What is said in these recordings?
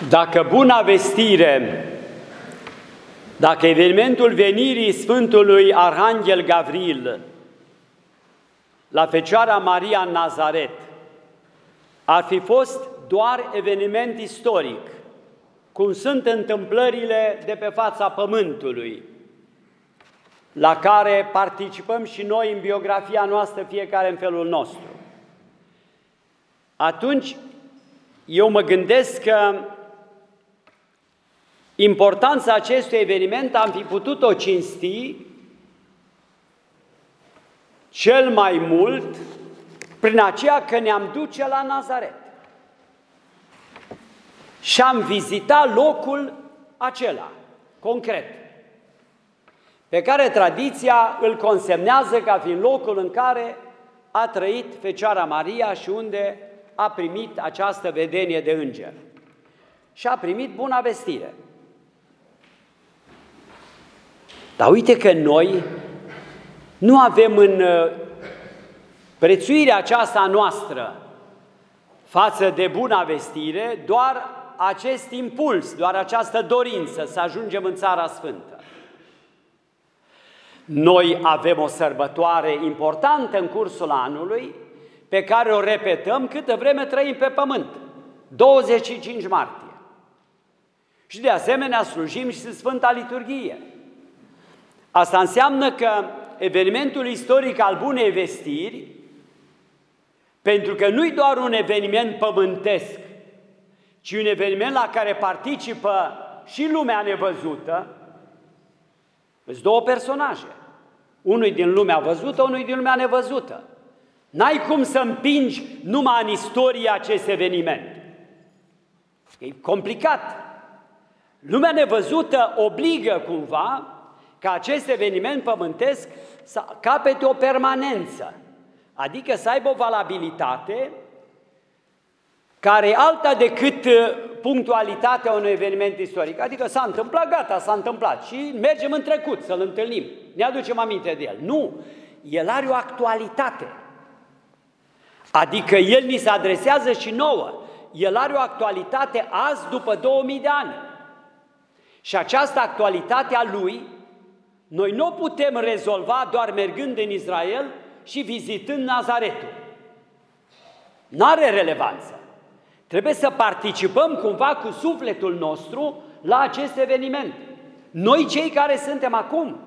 Dacă Buna Vestire, dacă evenimentul venirii Sfântului Arhanghel Gavril la Fecioara Maria în Nazaret ar fi fost doar eveniment istoric, cum sunt întâmplările de pe fața Pământului, la care participăm și noi în biografia noastră, fiecare în felul nostru, atunci eu mă gândesc că importanța acestui eveniment am fi putut-o cinsti cel mai mult prin aceea că ne-am duce la Nazaret și am vizitat locul acela, concret, pe care tradiția îl consemnează ca fiind locul în care a trăit Fecioara Maria și unde a primit această vedenie de înger și a primit Buna Vestire. Dar uite că noi nu avem în prețuirea aceasta noastră față de Buna Vestire doar acest impuls, doar această dorință să ajungem în Țara Sfântă. Noi avem o sărbătoare importantă în cursul anului pe care o repetăm câtă vreme trăim pe pământ, 25 martie. Și de asemenea slujim și Sfânta Liturghie. Asta înseamnă că evenimentul istoric al Bunei Vestiri, pentru că nu-i doar un eveniment pământesc, ci un eveniment la care participă și lumea nevăzută, sunt două personaje, unul din lumea văzută, unul din lumea nevăzută. N-ai cum să împingi numai în istorie acest eveniment. E complicat. Lumea nevăzută obligă cumva ca acest eveniment pământesc să capete o permanență, adică să aibă o valabilitate care e alta decât punctualitatea unui eveniment istoric. Adică s-a întâmplat, gata, s-a întâmplat și mergem în trecut să-l întâlnim, ne aducem aminte de el. Nu, el are o actualitate, adică el ni se adresează și nouă, el are o actualitate azi după 2000 de ani. Și această actualitate a lui noi nu o putem rezolva doar mergând în Israel și vizitând Nazaretul. N-are relevanță. Trebuie să participăm cumva cu sufletul nostru la acest eveniment. Noi cei care suntem acum.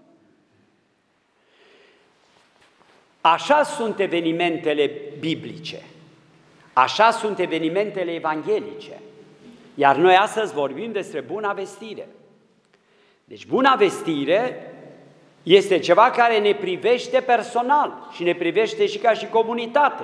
Așa sunt evenimentele biblice. Așa sunt evenimentele evanghelice. Iar noi astăzi vorbim despre Buna Vestire. Deci Buna Vestire este ceva care ne privește personal și ne privește și ca și comunitate.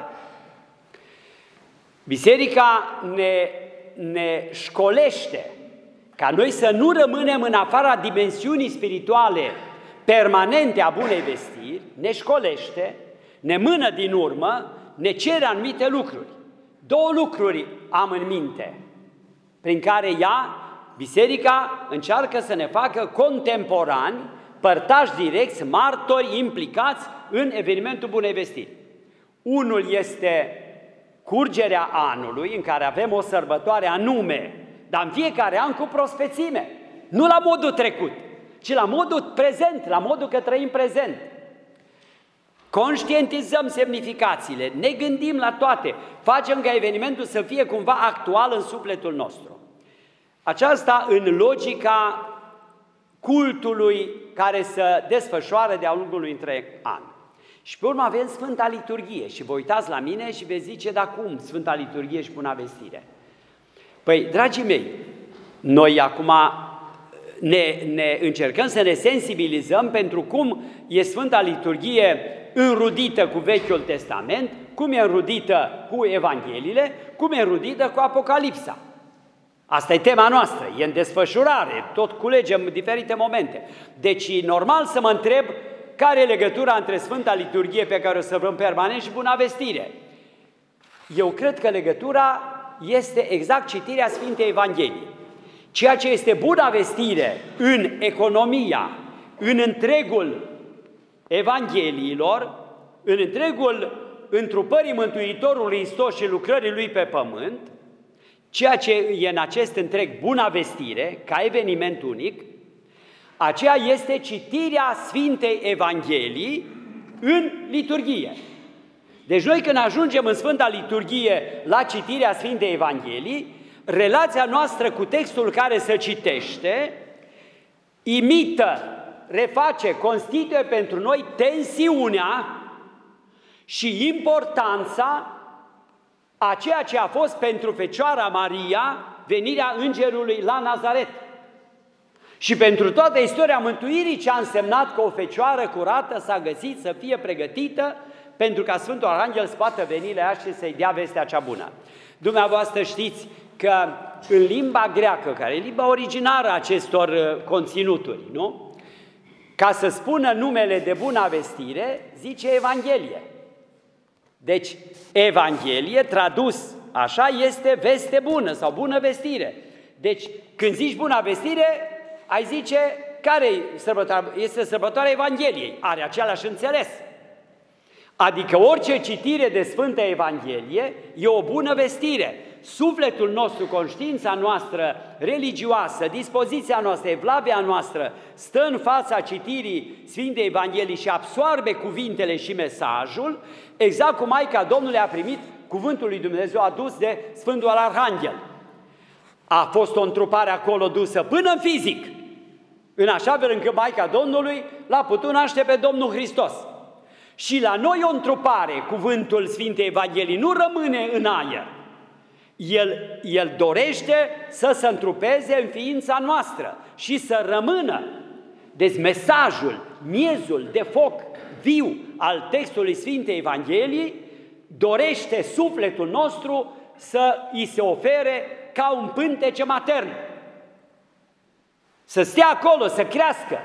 Biserica ne școlește ca noi să nu rămânem în afara dimensiunii spirituale permanente a Bunei Vestiri, ne școlește, ne mână din urmă, ne cere anumite lucruri. Două lucruri am în minte, prin care Biserica încearcă să ne facă contemporani, părtași direcți, martori implicați în evenimentul Bunei Vestiri. Unul este curgerea anului, în care avem o sărbătoare anume, dar în fiecare an cu prospețime, nu la modul trecut, ci la modul prezent, la modul că trăim prezent. Conștientizăm semnificațiile, ne gândim la toate, facem ca evenimentul să fie cumva actual în sufletul nostru. Aceasta în logica cultului care se desfășoară de-a lungul întreg an. Și pe urmă avem Sfânta Liturghie și vă uitați la mine și veți zice, dar cum Sfânta Liturghie și Buna Vestire? Păi, dragii mei, noi acum ne încercăm să ne sensibilizăm pentru cum e Sfânta Liturghie înrudită cu Vechiul Testament, cum e înrudită cu Evangheliile, cum e înrudită cu Apocalipsa. Asta e tema noastră, e în desfășurare, tot culegem diferite momente. Deci e normal să mă întreb care e legătura între Sfânta Liturghie pe care o sărbăm permanent și Buna Vestire. Eu cred că legătura este exact citirea Sfintei Evangheliei. Ceea ce este Buna Vestire în economia, în întregul Evangheliilor, în întregul întrupării Mântuitorului Hristos și lucrării Lui pe pământ, ceea ce e în acest întreg Buna Vestire, ca eveniment unic, aceea este citirea Sfintei Evangheliei în liturghie. Deci noi când ajungem în Sfânta Liturghie la citirea Sfintei Evangheliei, relația noastră cu textul care se citește imită, reface, constituie pentru noi tensiunea și importanța a ceea ce a fost pentru Fecioara Maria venirea Îngerului la Nazaret. Și pentru toată istoria mântuirii ce a însemnat că o fecioară curată s-a găsit să fie pregătită pentru ca Sfântul Arhanghel să poată veni la ea și să-i dea vestea cea bună. Dumneavoastră știți că în limba greacă, care e limba originară a acestor conținuturi, nu? Ca să spună numele de Buna Vestire, zice Evanghelie. Deci, Evanghelie, tradus așa, este veste bună sau bună vestire. Deci, când zici Buna Vestire, ai zice, care este sărbătoarea Evangheliei? Are același înțeles. Adică orice citire de Sfântă Evanghelie e o bună vestire. Sufletul nostru, conștiința noastră religioasă, dispoziția noastră, evlavia noastră stă în fața citirii Sfintei Evangheliei și absoarbe cuvintele și mesajul, exact cum Maica Domnului a primit cuvântul lui Dumnezeu adus de Sfântul Arhanghel. A fost o întrupare acolo dusă până în fizic, în așa fel încât Maica Domnului l-a putut naște pe Domnul Hristos. Și la noi o întrupare, cuvântul Sfintei Evangheliei, nu rămâne în aer. El dorește să se întrupeze în ființa noastră și să rămână. Deci mesajul, miezul de foc viu al textului Sfintei Evangheliei dorește sufletul nostru să îi se ofere ca un pântece matern. Să stea acolo, să crească.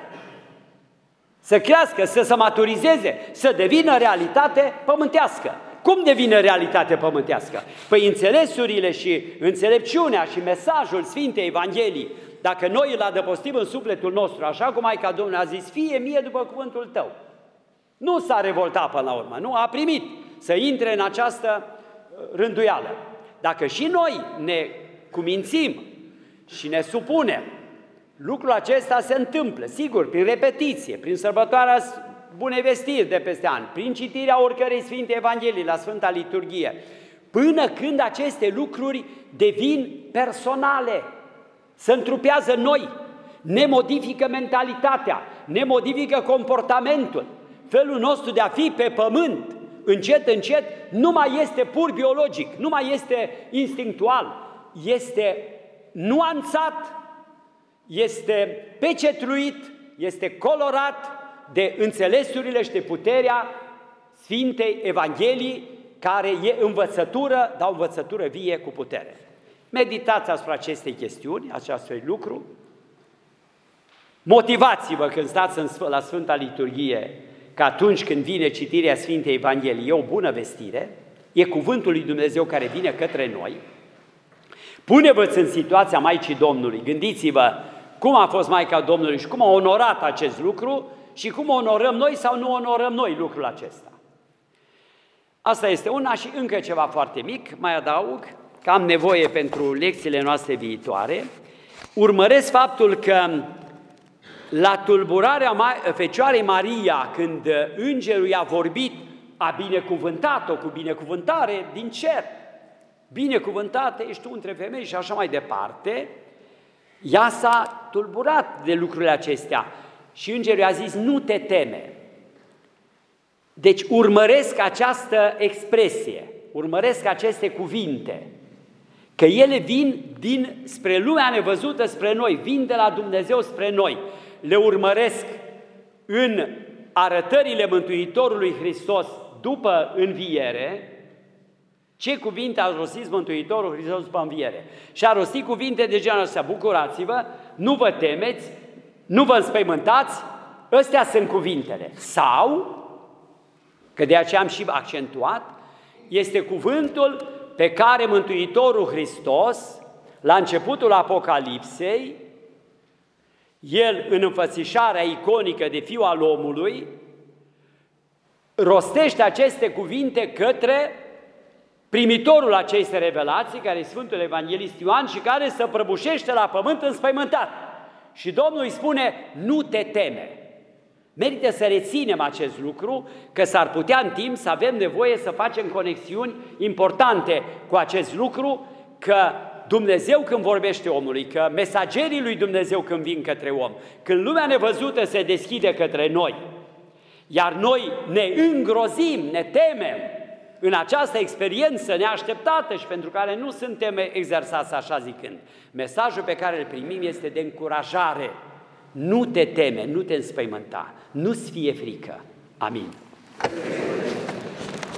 Să crească, să se maturizeze, să devină realitate pământească. Cum devine realitate pământească? Păi înțelesurile și înțelepciunea și mesajul Sfintei Evangheliei, dacă noi îl adăpostim în sufletul nostru, așa cum Maica Domnului a zis, fie mie după cuvântul tău. Nu s-a revoltat până la urmă, nu, a primit să intre în această rânduială. Dacă și noi ne cumințim și ne supunem, lucrul acesta se întâmplă, sigur, prin repetiție, prin sărbătoarea Bunei Vestiri de peste an, prin citirea oricărei Sfinte Evangheliei la Sfânta Liturghie, până când aceste lucruri devin personale, se întrupează noi, ne modifică mentalitatea, ne modifică comportamentul, felul nostru de a fi pe pământ, încet, încet, nu mai este pur biologic, nu mai este instinctual, este nuanțat, este pecetluit, este colorat de înțelesurile și de puterea Sfintei Evangheliei, care e învățătură, dar o învățătură vie cu putere. Meditați asupra acestei chestiuni, acestui lucru, motivați-vă când stați la Sfânta Liturghie, că atunci când vine citirea Sfintei Evangheliei e o bună vestire, e cuvântul lui Dumnezeu care vine către noi. Pune-vă în situația Maicii Domnului, gândiți-vă cum a fost Maica Domnului și cum a onorat acest lucru și cum onorăm noi sau nu onorăm noi lucrul acesta. Asta este una și încă ceva foarte mic, mai adaug, că am nevoie pentru lecțiile noastre viitoare. Urmăresc faptul că la tulburarea Fecioarei Maria, când îngerul i-a vorbit, a binecuvântat-o cu binecuvântare din cer, binecuvântată ești tu între femei și așa mai departe, ea s-a tulburat de lucrurile acestea și îngerul i-a zis, nu te teme. Deci urmăresc această expresie, urmăresc aceste cuvinte, că ele vin spre lumea nevăzută spre noi, vin de la Dumnezeu spre noi, le urmăresc în arătările Mântuitorului Hristos după înviere. Ce cuvinte a rostit Mântuitorul Hristos după înviere? Și a rostit cuvinte de genul ăsta, bucurați-vă, nu vă temeți, nu vă înspăimântați, ăstea sunt cuvintele. Sau, că de aceea am și accentuat, este cuvântul pe care Mântuitorul Hristos, la începutul Apocalipsei, el, în înfățișarea iconică de Fiul al omului, rostește aceste cuvinte către primitorul acestei revelații, care e Sfântul Evanghelist Ioan și care se prăbușește la pământ înspăimântat. Și Domnul îi spune, nu te teme. Merită să reținem acest lucru, că s-ar putea în timp să avem nevoie să facem conexiuni importante cu acest lucru, că Dumnezeu când vorbește omului, că mesagerii lui Dumnezeu când vin către om, când lumea nevăzută se deschide către noi, iar noi ne îngrozim, ne temem în această experiență neașteptată și pentru care nu suntem exersați așa zicând. Mesajul pe care îl primim este de încurajare. Nu te teme, nu te înspăimânta, nu-ți fie frică. Amin.